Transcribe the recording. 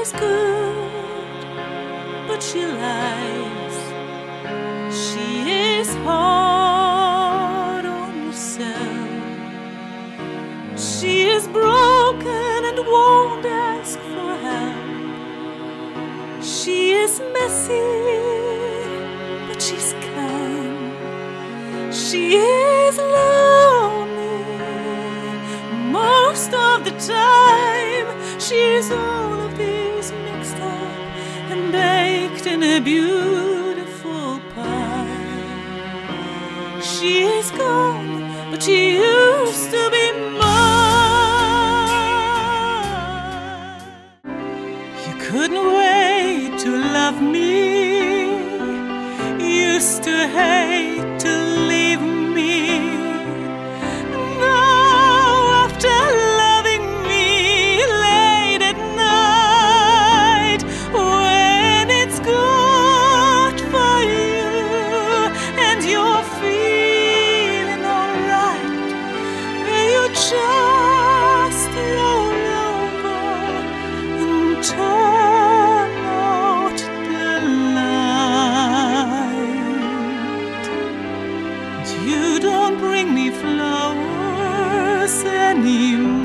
is good, but she lies. She is hard on herself. She is broken and won't ask for help. She is messy, but she's kind. She is lonely most of the time. She's all of these mixed up and baked in a beautiful pie. She is gone, but she used to be mine. You couldn't wait to love me, used to hate to leave me. Now after loving me late at night, when it's good for you and you're feeling alright, will you just roll over and turn out the light? You don't bring me flowers anymore.